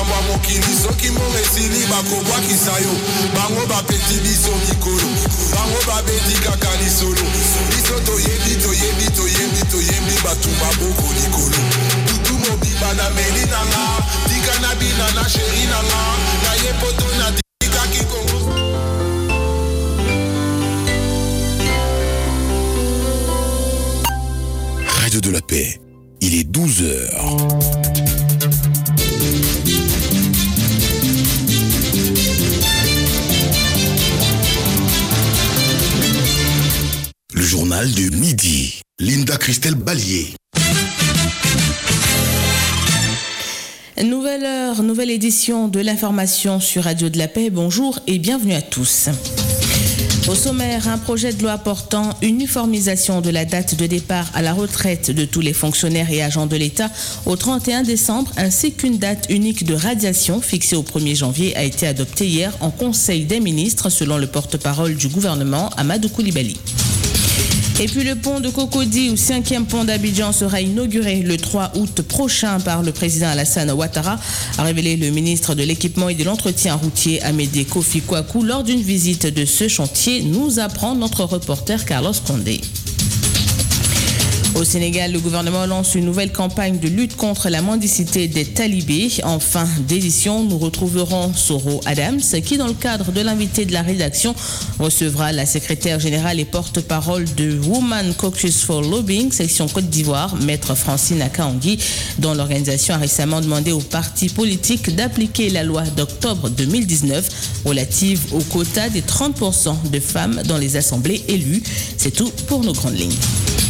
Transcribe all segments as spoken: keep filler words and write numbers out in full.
nyamwa mokili soki mongesili bakobwa kisayo bango bapeti biso mikolo bango babeti kaka lisolo biso toyebi toyebi toyebi toyebi batumba boko likolo butu mobiba na meli nanga tika na bina na sheri nanga na ye poto na tika kikongo. Radio de la Paix, il est douze heures. Le journal de midi. Linda Christelle Ballier. Nouvelle heure, nouvelle édition de l'information sur Radio de la Paix. Bonjour et bienvenue à tous. Au sommaire, un projet de loi portant uniformisation de la date de départ à la retraite de tous les fonctionnaires et agents de l'État au trente et un décembre, ainsi qu'une date unique de radiation fixée au premier janvier a été adopté hier en Conseil des ministres, selon le porte-parole du gouvernement, Amadou Koulibaly. Et puis le pont de Cocody, ou cinquième pont d'Abidjan, sera inauguré le trois août prochain par le président Alassane Ouattara, a révélé le ministre de l'équipement et de l'entretien routier Amédée Kofi Kouakou lors d'une visite de ce chantier, nous apprend notre reporter Carlos Condé. Au Sénégal, le gouvernement lance une nouvelle campagne de lutte contre la mendicité des talibés. En fin d'édition, nous retrouverons Soro Adams qui, dans le cadre de l'invité de la rédaction, recevra la secrétaire générale et porte-parole de Women Caucus for Lobbying, section Côte d'Ivoire, maître Francine Akaangui, dont l'organisation a récemment demandé aux partis politiques d'appliquer la loi d'octobre deux mille dix-neuf relative au quota des trente pour cent de femmes dans les assemblées élues. C'est tout pour nos grandes lignes.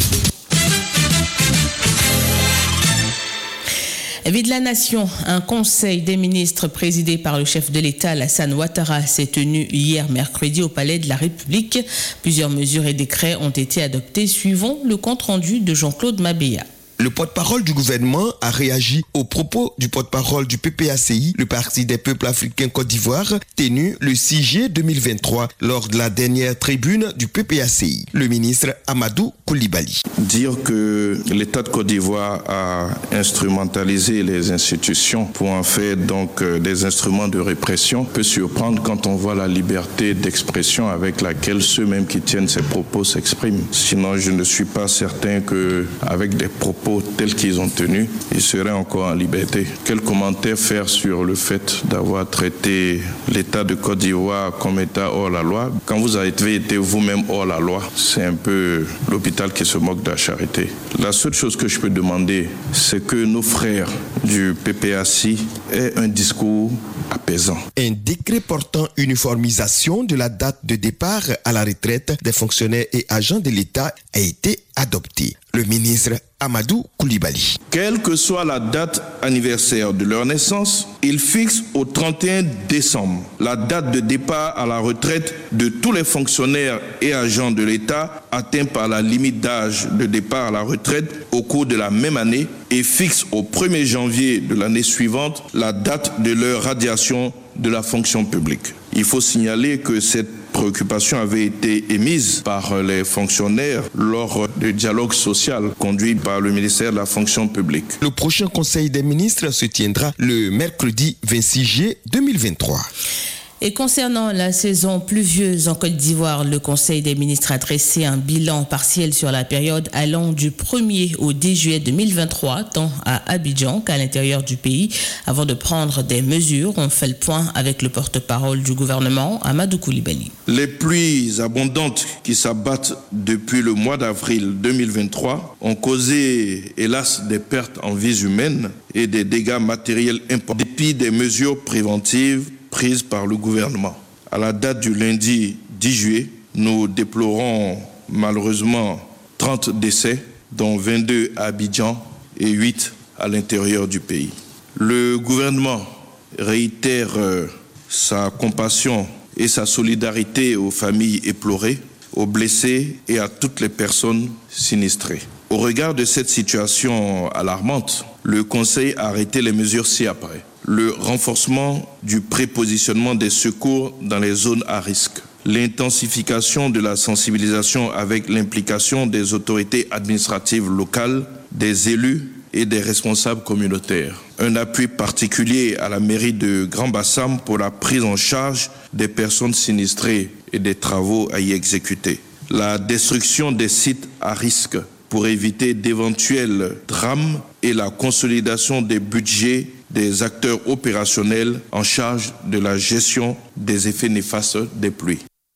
Vie de la Nation, un conseil des ministres présidé par le chef de l'État, Alassane Ouattara, s'est tenu hier mercredi au Palais de la République. Plusieurs mesures et décrets ont été adoptés suivant le compte-rendu de Jean-Claude Mabéa. Le porte-parole du gouvernement a réagi aux propos du porte-parole du P P A C I, le Parti des peuples africains Côte d'Ivoire, tenu le six juillet deux mille vingt-trois lors de la dernière tribune du P P A C I. Le ministre Amadou Koulibaly. Dire que l'État de Côte d'Ivoire a instrumentalisé les institutions pour en faire donc des instruments de répression peut surprendre quand on voit la liberté d'expression avec laquelle ceux-mêmes qui tiennent ces propos s'expriment. Sinon, je ne suis pas certain qu'avec des propos tels qu'ils ont tenus, ils seraient encore en liberté. Quel commentaire faire sur le fait d'avoir traité l'État de Côte d'Ivoire comme État hors la loi? Quand vous avez été vous-même hors la loi, c'est un peu l'hôpital qui se moque de la charité. La seule chose que je peux demander, c'est que nos frères du P P A C I aient un discours apaisant. Un décret portant uniformisation de la date de départ à la retraite des fonctionnaires et agents de l'État a été adopté. Le ministre Amadou Koulibaly. Quelle que soit la date anniversaire de leur naissance, il fixe au trente et un décembre la date de départ à la retraite de tous les fonctionnaires et agents de l'État atteints par la limite d'âge de départ à la retraite au cours de la même année et fixe au premier janvier de l'année suivante la date de leur radiation de la fonction publique. Il faut signaler que cette préoccupation avait été émise par les fonctionnaires lors du dialogue social conduit par le ministère de la fonction publique. Le prochain conseil des ministres se tiendra le mercredi vingt-six juillet deux mille vingt-trois. Et concernant la saison pluvieuse en Côte d'Ivoire, le Conseil des ministres a dressé un bilan partiel sur la période allant du premier au dix juillet deux mille vingt-trois, tant à Abidjan qu'à l'intérieur du pays. Avant de prendre des mesures, on fait le point avec le porte-parole du gouvernement, Amadou Koulibaly. Les pluies abondantes qui s'abattent depuis le mois d'avril deux mille vingt-trois ont causé, hélas, des pertes en vies humaines et des dégâts matériels importants, dépit des mesures préventives prises par le gouvernement. À la date du lundi dix juillet, nous déplorons malheureusement trente décès, dont vingt-deux à Abidjan et huit à l'intérieur du pays. Le gouvernement réitère sa compassion et sa solidarité aux familles éplorées, aux blessés et à toutes les personnes sinistrées. Au regard de cette situation alarmante, le Conseil a arrêté les mesures ci-après. Le renforcement du prépositionnement des secours dans les zones à risque, l'intensification de la sensibilisation avec l'implication des autorités administratives locales, des élus et des responsables communautaires, un appui particulier à la mairie de Grand Bassam pour la prise en charge des personnes sinistrées et des travaux à y exécuter. La destruction des sites à risque pour éviter d'éventuels drames et la consolidation des budgets des acteurs opérationnels en charge de la gestion des effets néfastes des pluies.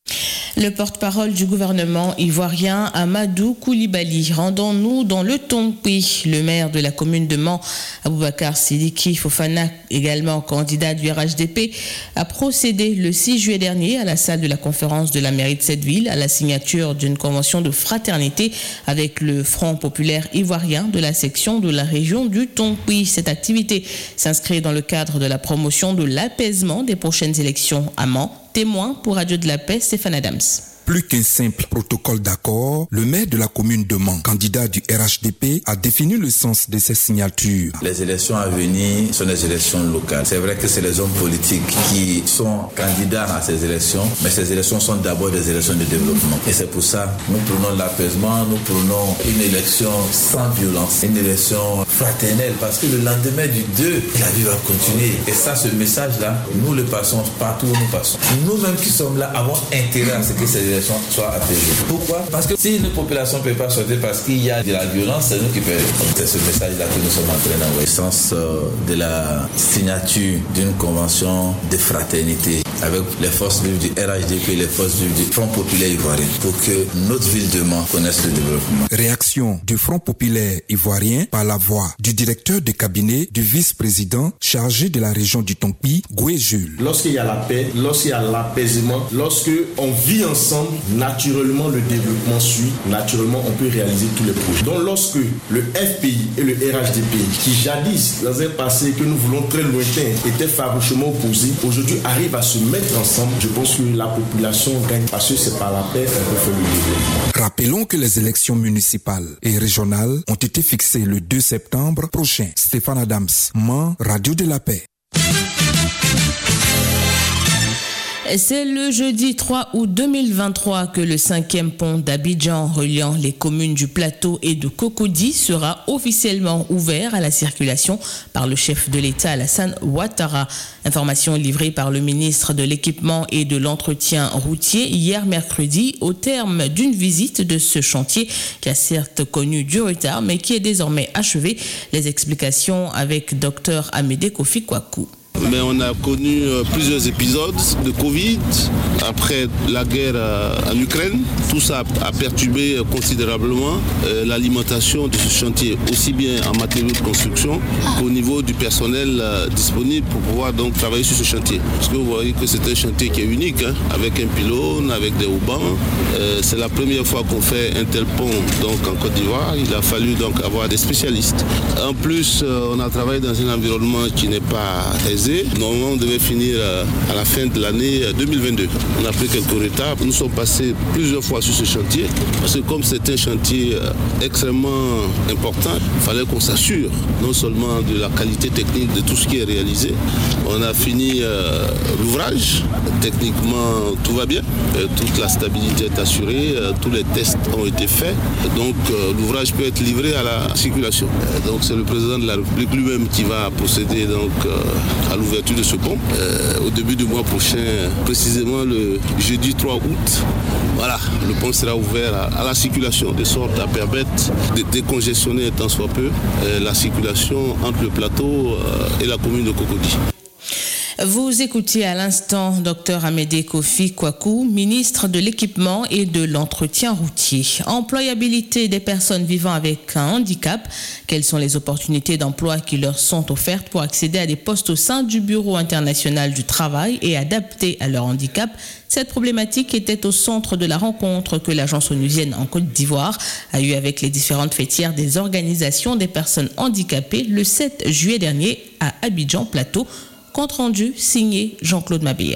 Le porte-parole du gouvernement ivoirien, Amadou Koulibaly. Rendons-nous dans le Tongpi. Le maire de la commune de Mans, Aboubacar Sidiki Fofana, également candidat du R H D P, a procédé le six juillet dernier à la salle de la conférence de la mairie de cette ville à la signature d'une convention de fraternité avec le Front populaire ivoirien de la section de la région du Tongpi. Cette activité s'inscrit dans le cadre de la promotion de l'apaisement des prochaines élections à Mans. Témoin pour Radio de la Paix, Stéphane Adams. Plus qu'un simple protocole d'accord, le maire de la commune de Mans, candidat du R H D P, a défini le sens de ces signatures. Les élections à venir sont des élections locales. C'est vrai que c'est les hommes politiques qui sont candidats à ces élections, mais ces élections sont d'abord des élections de développement. Et c'est pour ça que nous prenons l'apaisement, nous prenons une élection sans violence, une élection fraternelle, parce que le lendemain du deux, la vie va continuer. Et ça, ce message-là, nous le passons partout où nous passons. Nous-mêmes qui sommes là avons intérêt à ce que ces élections soient apaisées. Pourquoi? Parce que si une population ne peut pas sortir parce qu'il y a de la violence, c'est nous qui perdons. C'est ce message-là que nous sommes en train d'envoyer. Le sens de la signature d'une convention de fraternité avec les forces vives du R H D P et les forces vives du Front populaire ivoirien pour que notre ville de Mans connaisse le développement. Réaction du Front populaire ivoirien par la voix du directeur de cabinet du vice-président chargé de la région du Tongpi, Goué Jules. Lorsqu'il y a la paix, lorsqu'il y a l'apaisement, lorsque on vit ensemble, naturellement le développement suit, naturellement on peut réaliser tous les projets. Donc lorsque le F P I et le R H D P, qui jadis dans un passé que nous voulons très lointain, étaient farouchement opposés, aujourd'hui arrivent à se mettre ensemble, je pense que la population gagne parce que c'est par la paix qu'on peut faire le développement. Rappelons que les élections municipales et régionales ont été fixées le deux septembre prochain. Stéphane Adams, Mans, Radio de la Paix. C'est le jeudi trois août deux mille vingt-trois que le cinquième pont d'Abidjan reliant les communes du Plateau et de Cocody sera officiellement ouvert à la circulation par le chef de l'État Alassane Ouattara. Information livrée par le ministre de l'Équipement et de l'Entretien routier hier mercredi au terme d'une visite de ce chantier qui a certes connu du retard mais qui est désormais achevé. Les explications avec Dr Amédée Kofi Kwaku. Mais on a connu plusieurs épisodes de Covid, après la guerre en Ukraine. Tout ça a perturbé considérablement l'alimentation de ce chantier, aussi bien en matériaux de construction qu'au niveau du personnel disponible pour pouvoir donc travailler sur ce chantier. Parce que vous voyez que c'est un chantier qui est unique, hein, avec un pylône, avec des haubans. Euh, c'est la première fois qu'on fait un tel pont donc, en Côte d'Ivoire. Il a fallu donc avoir des spécialistes. En plus, on a travaillé dans un environnement qui n'est pas aisé. Normalement, on devait finir à la fin de l'année deux mille vingt-deux. On a pris quelques retards. Nous sommes passés plusieurs fois sur ce chantier parce que comme c'est un chantier extrêmement important, il fallait qu'on s'assure non seulement de la qualité technique de tout ce qui est réalisé. On a fini euh, l'ouvrage. Techniquement, tout va bien. Euh, toute la stabilité est assurée. Euh, tous les tests ont été faits. Donc, euh, l'ouvrage peut être livré à la circulation. Euh, donc, c'est le président de la République lui-même qui va procéder donc, euh, à l'ouverture de ce pont euh, au début du mois prochain, précisément le jeudi trois août. Voilà, le pont sera ouvert à, à la circulation, de sorte à permettre de décongestionner tant soit peu euh, la circulation entre le plateau euh, et la commune de Cocody. Vous écoutez à l'instant Dr Amédée Kofi Kwaku, ministre de l'Équipement et de l'Entretien routier. Employabilité des personnes vivant avec un handicap. Quelles sont les opportunités d'emploi qui leur sont offertes pour accéder à des postes au sein du Bureau international du travail et adaptés à leur handicap? Cette problématique était au centre de la rencontre que l'agence onusienne en Côte d'Ivoire a eue avec les différentes fêtières des organisations des personnes handicapées le sept juillet dernier à Abidjan Plateau. Compte rendu signé Jean-Claude Mabéa.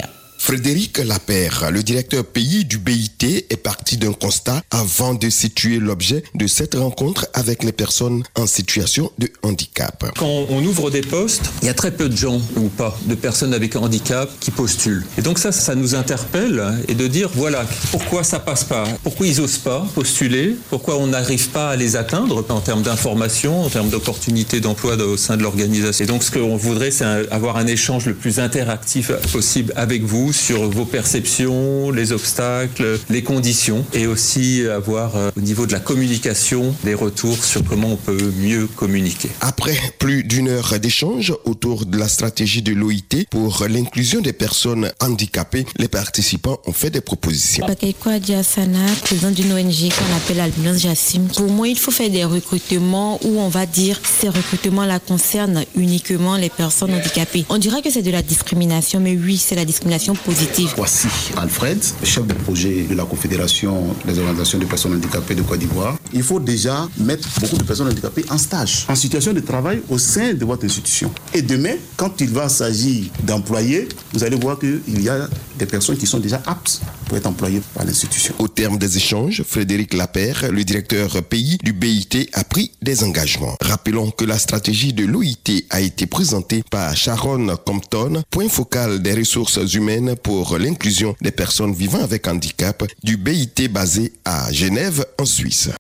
Frédéric Lapère, le directeur pays du B I T, est parti d'un constat avant de situer l'objet de cette rencontre avec les personnes en situation de handicap. Quand on ouvre des postes, il y a très peu de gens ou pas de personnes avec handicap qui postulent. Et donc ça, ça nous interpelle et de dire voilà, pourquoi ça passe pas, pourquoi ils osent pas postuler, pourquoi on n'arrive pas à les atteindre en termes d'information, en termes d'opportunités d'emploi au sein de l'organisation. Et donc ce qu'on voudrait, c'est avoir un échange le plus interactif possible avec vous sur vos perceptions, les obstacles, les conditions, et aussi avoir euh, au niveau de la communication des retours sur comment on peut mieux communiquer. Après plus d'une heure d'échange autour de la stratégie de l'O I T pour l'inclusion des personnes handicapées, les participants ont fait des propositions. Bakayko Adiasana, président d'une O N G qu'on appelle Albiance Jassim. Pour moi, il faut faire des recrutements où on va dire ces recrutements-là concernent uniquement les personnes handicapées. On dira que c'est de la discrimination, mais oui, c'est la discrimination positive. Voici Alfred, chef de projet de la Confédération des organisations de personnes handicapées de Côte d'Ivoire. Il faut déjà mettre beaucoup de personnes handicapées en stage, en situation de travail au sein de votre institution. Et demain, quand il va s'agir d'employer, vous allez voir qu'il y a des personnes qui sont déjà aptes pour être employées par l'institution. Au terme des échanges, Frédéric Lapère, le directeur pays du B I T, a pris des engagements. Rappelons que la stratégie de l'O I T a été présentée par Sharon Compton, point focal des ressources humaines pour l'inclusion des personnes vivant avec handicap du B I T basé à Genève, en Suisse.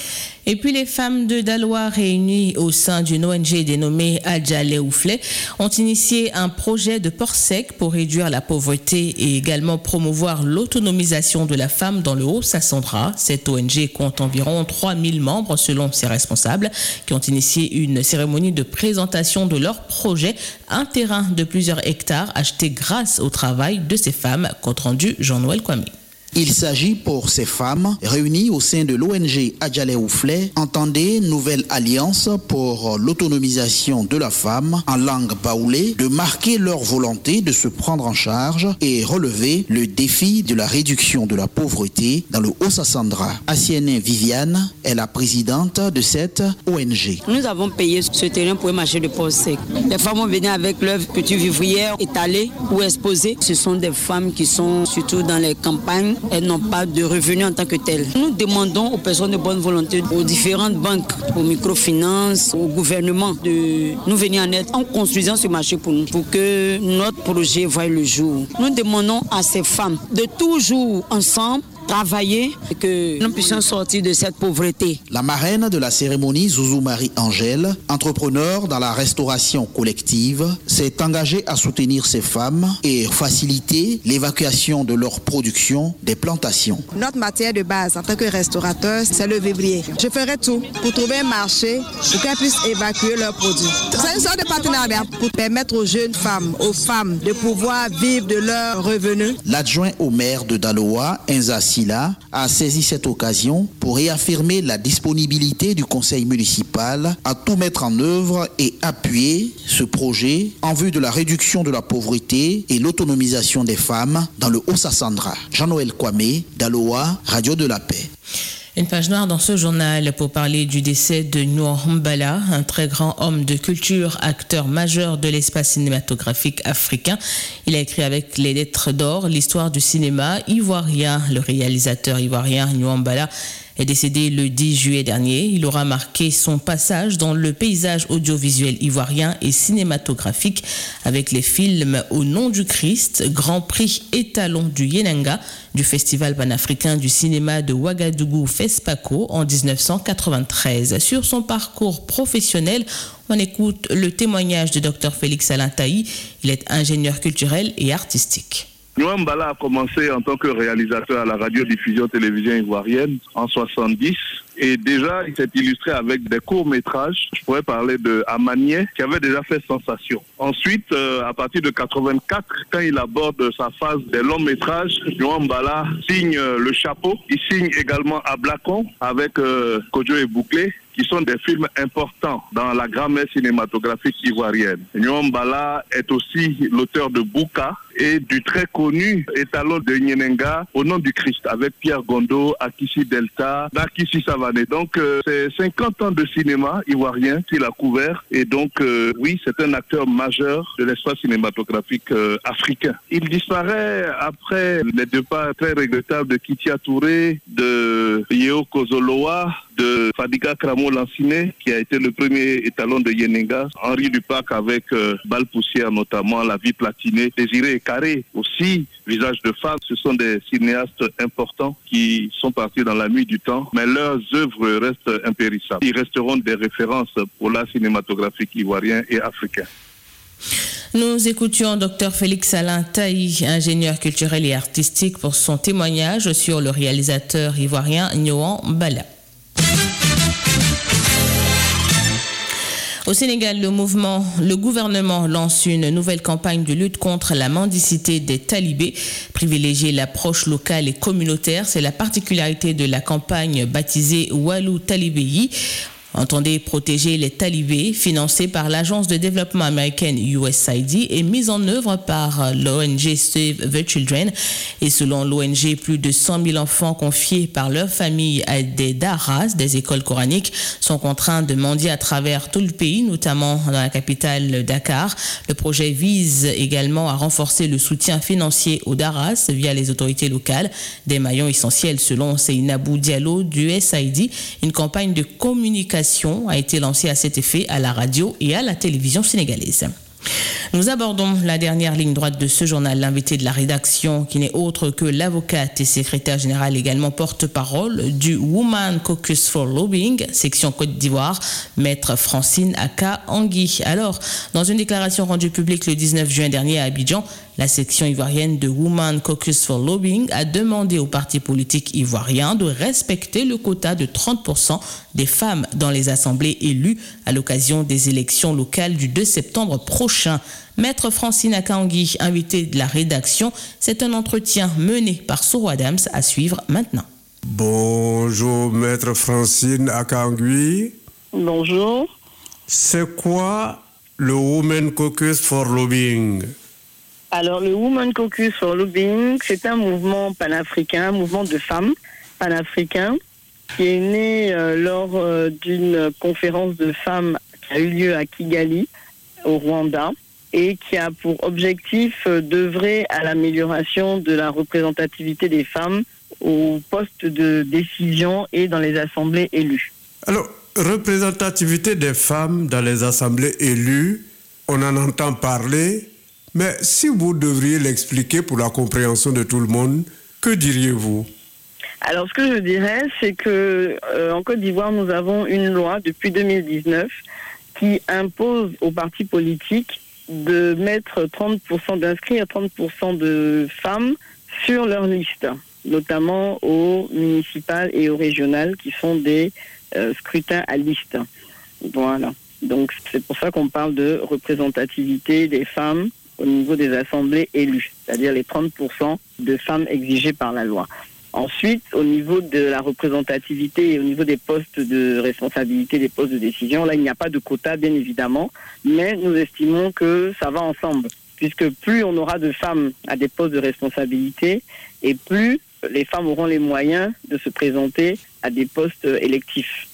Et puis les femmes de Daloa réunies au sein d'une O N G dénommée Adjalé Ouflé ont initié un projet de port sec pour réduire la pauvreté et également promouvoir l'autonomisation de la femme dans le Haut-Sassandra. Cette O N G compte environ trois mille membres selon ses responsables qui ont initié une cérémonie de présentation de leur projet, un terrain de plusieurs hectares acheté grâce au travail de ces femmes. Compte rendu Jean-Noël Kwame. Il s'agit pour ces femmes réunies au sein de l'O N G Adjalé Ouflé, entendez Nouvelle Alliance pour l'autonomisation de la femme en langue baoulé, de marquer leur volonté de se prendre en charge et relever le défi de la réduction de la pauvreté dans le Haut-Sassandra. Asienne Viviane est la présidente de cette O N G. Nous avons payé ce terrain pour un marché de port sec. Les femmes ont venu avec leurs petites vivrières étalées ou exposées. Ce sont des femmes qui sont surtout dans les campagnes. Elles n'ont pas de revenus en tant que telles. Nous demandons aux personnes de bonne volonté, aux différentes banques, aux microfinances, au gouvernement de nous venir en aide en construisant ce marché pour nous, pour que notre projet voie le jour. Nous demandons à ces femmes de toujours ensemble travailler et que nous puissions sortir de cette pauvreté. La marraine de la cérémonie, Zouzou Marie Angèle, entrepreneur dans la restauration collective, s'est engagée à soutenir ces femmes et faciliter l'évacuation de leur production des plantations. Notre matière de base en tant que restaurateur, c'est le vivrier. Je ferai tout pour trouver un marché pour qu'elles puissent évacuer leurs produits. C'est une sorte de partenariat pour permettre aux jeunes femmes, aux femmes, de pouvoir vivre de leurs revenus. L'adjoint au maire de Daloa, Inza Silla, a saisi cette occasion pour réaffirmer la disponibilité du conseil municipal à tout mettre en œuvre et appuyer ce projet en vue de la réduction de la pauvreté et l'autonomisation des femmes dans le Haut-Sassandra. Jean-Noël Kwame, Daloa, Radio de la Paix. Une page noire dans ce journal pour parler du décès de Nuan Mbala, un très grand homme de culture, acteur majeur de l'espace cinématographique africain. Il a écrit avec les lettres d'or l'histoire du cinéma ivoirien. Le réalisateur ivoirien Nuan Mbala est décédé le dix juillet dernier. Il aura marqué son passage dans le paysage audiovisuel ivoirien et cinématographique avec les films Au nom du Christ, Grand Prix étalon du Yenanga, du Festival panafricain du cinéma de Ouagadougou FESPACO en dix-neuf cent quatre-vingt-treize. Sur son parcours professionnel, on écoute le témoignage de Dr Félix Alantaï. Il est ingénieur culturel et artistique. Nuan Mbala a commencé en tant que réalisateur à la radio-diffusion télévision ivoirienne en soixante-dix. Et déjà, il s'est illustré avec des courts-métrages. Je pourrais parler de Amanié, qui avait déjà fait sensation. Ensuite, euh, à partir de quatre-vingt-quatre, quand il aborde sa phase des longs-métrages, Nuan Mbala signe euh, Le Chapeau. Il signe également Ablakon avec euh, Kodjo et Bouclé, qui sont des films importants dans la grammaire cinématographique ivoirienne. Nuan Mbala est aussi l'auteur de Bouka et du très connu étalon de Nyenenga au nom du Christ avec Pierre Gondo, Akissi Delta, Nakissi Savané. Donc euh, c'est cinquante ans de cinéma ivoirien qu'il a couvert et donc euh, oui, c'est un acteur majeur de l'espace cinématographique euh, africain. Il disparaît après les départs très regrettables de Kitia Touré, de Yeo Kozoloa, de Fadiga Kramo Lanciné, qui a été le premier étalon de Yenenga, Henri Dupac avec euh, Balle Poussière notamment, La Vie Platinée, Désiré et Carré aussi, Visage de femme. Ce sont des cinéastes importants qui sont partis dans la nuit du temps, mais leurs œuvres restent impérissables. Ils resteront des références pour l'art cinématographique ivoirien et africain. Nous écoutions Dr Félix Alain Taï, ingénieur culturel et artistique, pour son témoignage sur le réalisateur ivoirien Nyoan Bala. Au Sénégal, le mouvement, le gouvernement lance une nouvelle campagne de lutte contre la mendicité des talibés. Privilégier l'approche locale et communautaire, c'est la particularité de la campagne baptisée Walou Talibéi. Entendez protéger les talibés, financée par l'agence de développement américaine U S A I D et mise en œuvre par l'O N G Save the Children. Et selon l'O N G, plus de cent mille enfants confiés par leur famille à des daras, des écoles coraniques, sont contraints de mendier à travers tout le pays, notamment dans la capitale Dakar. Le projet vise également à renforcer le soutien financier aux daras via les autorités locales, des maillons essentiels selon Seynabou Diallo du U S A I D. Une campagne de communication a été lancée à cet effet à la radio et à la télévision sénégalaise. Nous abordons la dernière ligne droite de ce journal, l'invité de la rédaction, qui n'est autre que l'avocate et secrétaire générale, également porte-parole du Women Caucus for Lobbying, section Côte d'Ivoire, maître Francine Aka Angui. Alors, dans une déclaration rendue publique le dix-neuf juin dernier à Abidjan, la section ivoirienne de Women Caucus for Lobbying a demandé aux partis politiques ivoiriens de respecter le quota de trente pour cent des femmes dans les assemblées élues à l'occasion des élections locales du deux septembre prochain. Maître Francine Akangui, invité de la rédaction, c'est un entretien mené par Soro Adams à suivre maintenant. Bonjour Maître Francine Akangui. Bonjour. C'est quoi le Women Caucus for Lobbying? Alors, le Women Caucus for Lobbying, c'est un mouvement panafricain, un mouvement de femmes panafricain, qui est né euh, lors euh, d'une conférence de femmes qui a eu lieu à Kigali, au Rwanda, et qui a pour objectif euh, d'œuvrer à l'amélioration de la représentativité des femmes aux postes de décision et dans les assemblées élues. Alors, représentativité des femmes dans les assemblées élues, on en entend parler. Mais si vous devriez l'expliquer pour la compréhension de tout le monde, que diriez-vous? Alors, ce que je dirais, c'est que euh, en Côte d'Ivoire, nous avons une loi depuis deux mille dix-neuf qui impose aux partis politiques de mettre trente pour cent, d'inscrire trente pour cent de femmes sur leur liste, notamment aux municipales et aux régionales, qui sont des euh, scrutins à liste. Voilà. Donc, c'est pour ça qu'on parle de représentativité des femmes au niveau des assemblées élues, c'est-à-dire les trente pour cent de femmes exigées par la loi. Ensuite, au niveau de la représentativité et au niveau des postes de responsabilité, des postes de décision, là, il n'y a pas de quota, bien évidemment, mais nous estimons que ça va ensemble, puisque plus on aura de femmes à des postes de responsabilité, et plus les femmes auront les moyens de se présenter à des postes électifs.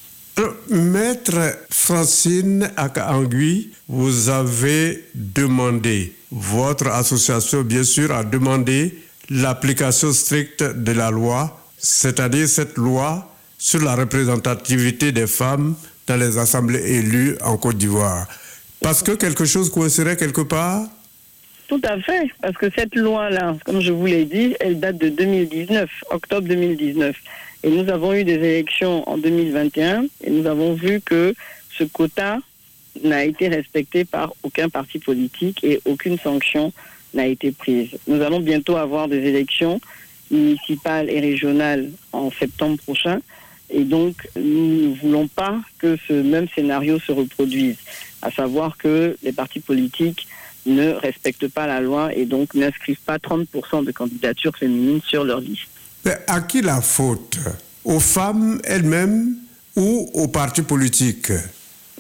Maître Francine Akangui, vous avez demandé, votre association bien sûr a demandé l'application stricte de la loi, c'est-à-dire cette loi sur la représentativité des femmes dans les assemblées élues en Côte d'Ivoire. Parce que quelque chose coincerait quelque part? Tout à fait, parce que cette loi-là, comme je vous l'ai dit, elle date de deux mille dix-neuf, octobre deux mille dix-neuf. Et nous avons eu des élections en deux mille vingt et un et nous avons vu que ce quota n'a été respecté par aucun parti politique et aucune sanction n'a été prise. Nous allons bientôt avoir des élections municipales et régionales en septembre prochain et donc nous ne voulons pas que ce même scénario se reproduise, à savoir que les partis politiques ne respectent pas la loi et donc n'inscrivent pas trente pour cent de candidatures féminines sur leur liste. Mais à qui la faute? Aux femmes elles-mêmes ou aux partis politiques?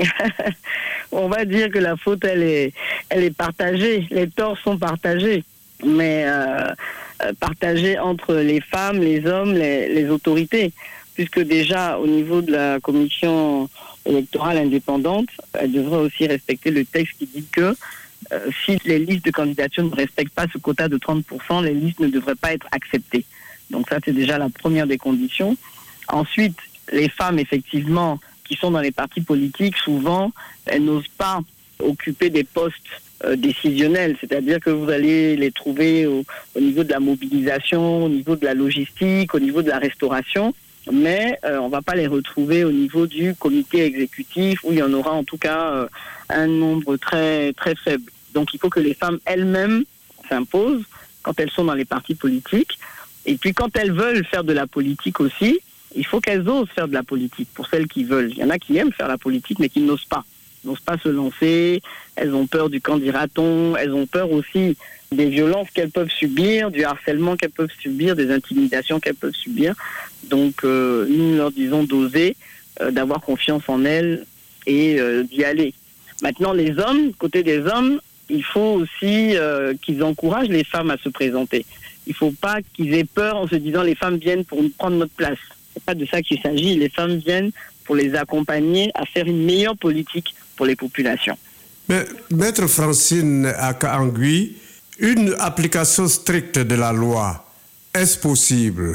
On va dire que la faute, elle est, elle est partagée. Les torts sont partagés. mais euh, partagée entre les femmes, les hommes, les, les autorités. Puisque déjà, au niveau de la commission électorale indépendante, elle devrait aussi respecter le texte qui dit que euh, si les listes de candidature ne respectent pas ce quota de trente pour cent, les listes ne devraient pas être acceptées. Donc ça, c'est déjà la première des conditions. Ensuite, les femmes, effectivement, qui sont dans les partis politiques, souvent, elles n'osent pas occuper des postes euh, décisionnels. C'est-à-dire que vous allez les trouver au, au niveau de la mobilisation, au niveau de la logistique, au niveau de la restauration. Mais euh, on ne va pas les retrouver au niveau du comité exécutif où il y en aura en tout cas euh, un nombre très, très faible. Donc il faut que les femmes elles-mêmes s'imposent quand elles sont dans les partis politiques. Et puis quand elles veulent faire de la politique aussi, il faut qu'elles osent faire de la politique pour celles qui veulent. Il y en a qui aiment faire la politique mais qui n'osent pas. N'osent pas se lancer, elles ont peur du candidaton, elles ont peur aussi des violences qu'elles peuvent subir, du harcèlement qu'elles peuvent subir, des intimidations qu'elles peuvent subir. Donc euh, nous leur disons d'oser, euh, d'avoir confiance en elles et euh, d'y aller. Maintenant les hommes, côté des hommes, il faut aussi euh, qu'ils encouragent les femmes à se présenter. Il ne faut pas qu'ils aient peur en se disant les femmes viennent pour prendre notre place. C'est pas de ça qu'il s'agit. Les femmes viennent pour les accompagner à faire une meilleure politique pour les populations. Mais, Maître Francine Aka-Angui, une application stricte de la loi, est-ce possible?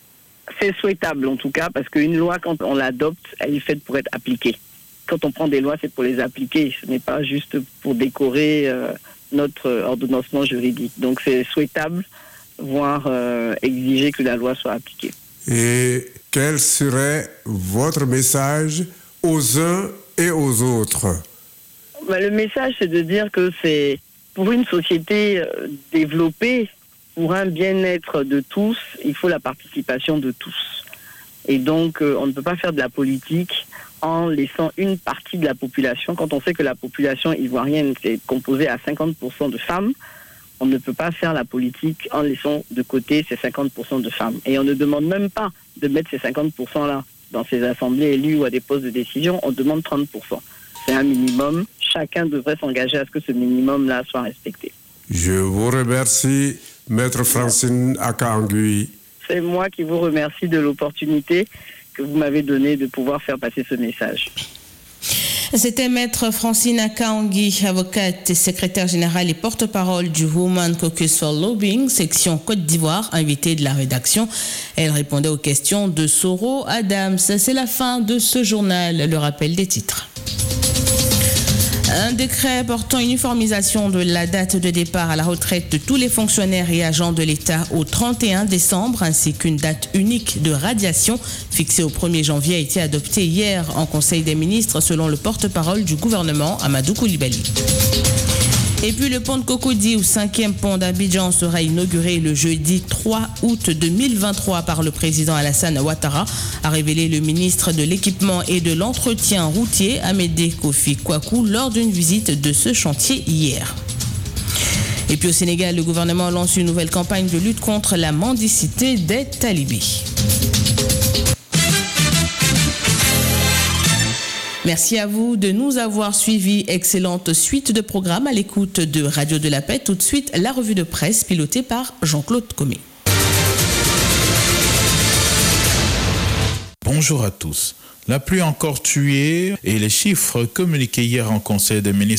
C'est souhaitable en tout cas, parce qu'une loi, quand on l'adopte, elle est faite pour être appliquée. Quand on prend des lois, c'est pour les appliquer. Ce n'est pas juste pour décorer euh, notre ordonnancement juridique. Donc c'est souhaitable, voire euh, exiger que la loi soit appliquée. Et quel serait votre message aux uns et aux autres? Ben, le message, c'est de dire que c'est pour une société développée, pour un bien-être de tous, il faut la participation de tous. Et donc, euh, on ne peut pas faire de la politique en laissant une partie de la population. Quand on sait que la population ivoirienne est composée à cinquante pour cent de femmes, on ne peut pas faire la politique en laissant de côté ces cinquante pour cent de femmes. Et on ne demande même pas de mettre ces cinquante pour cent-là dans ces assemblées élues ou à des postes de décision, on demande trente pour cent. C'est un minimum. Chacun devrait s'engager à ce que ce minimum-là soit respecté. Je vous remercie, Maître Francine Aka-Angui. C'est moi qui vous remercie de l'opportunité que vous m'avez donnée de pouvoir faire passer ce message. C'était Maître Francine Aka-Angui, avocate, secrétaire générale et porte-parole du Women Caucus for Lobbying, section Côte d'Ivoire, invitée de la rédaction. Elle répondait aux questions de Soro Adams. C'est la fin de ce journal. Le rappel des titres. Un décret portant uniformisation de la date de départ à la retraite de tous les fonctionnaires et agents de l'État au trente et un décembre, ainsi qu'une date unique de radiation fixée au premier janvier a été adopté hier en Conseil des ministres selon le porte-parole du gouvernement, Amadou Koulibaly. Et puis le pont de Cocody, ou cinquième pont d'Abidjan, sera inauguré le jeudi trois août deux mille vingt-trois par le président Alassane Ouattara, a révélé le ministre de l'Équipement et de l'Entretien routier, Amédée Kofi Kwaku, lors d'une visite de ce chantier hier. Et puis au Sénégal, le gouvernement lance une nouvelle campagne de lutte contre la mendicité des talibés. Merci à vous de nous avoir suivis. Excellente suite de programmes à l'écoute de Radio de la Paix. Tout de suite, la revue de presse pilotée par Jean-Claude Comé. Bonjour à tous. La pluie encore tuée et les chiffres communiqués hier en Conseil des ministres